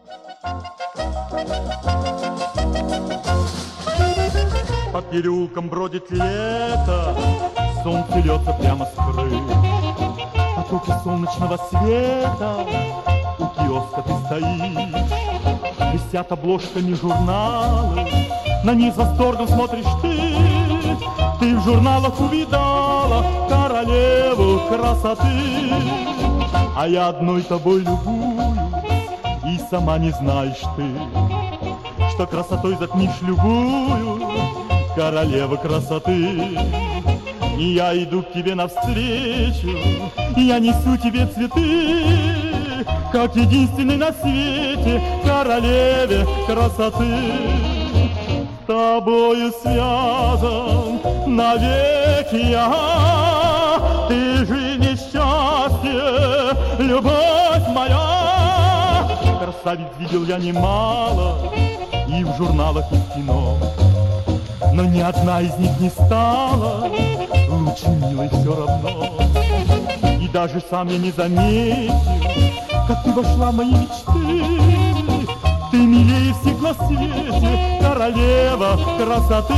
По переулкам бродит лето, солнце льется прямо с крыш. Потоки солнечного света, у киоска ты стоишь. Висят обложками журналы, на них с восторгом смотришь ты. Ты в журналах увидала королеву красоты. А я одной тобой любуюсь, и сама не знаешь ты, что красотой затмишь любую королеву красоты. И я иду к тебе навстречу, и я несу тебе цветы, как единственный на свете королеве красоты. С тобою связан навеки я, ты же несчастье, любовь моя. Красавиц видел я немало, и в журналах, и в кино, но ни одна из них не стала лучше милой все равно. И даже сам я не заметил, как ты вошла в мои мечты. Ты милее всех на свете, королева красоты.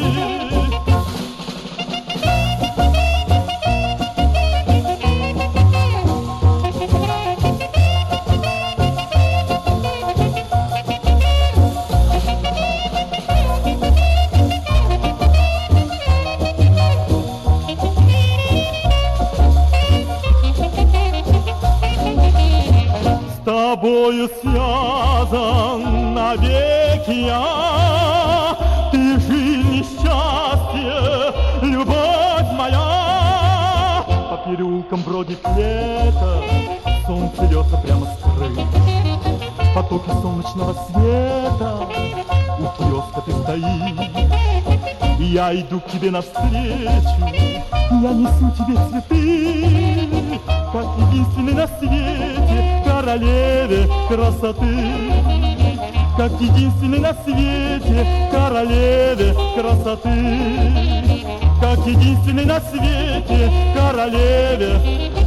С тобою связан навеки я, ты же несчастье, любовь моя. По переулкам бродит лето, солнце льется прямо с крыш. Потоки солнечного света, у киоска ты стоишь. И я иду к тебе навстречу, я несу тебе цветы, как единственный на свете королеве красоты. Как единственный на свете королеве красоты. Как единственный на свете королеве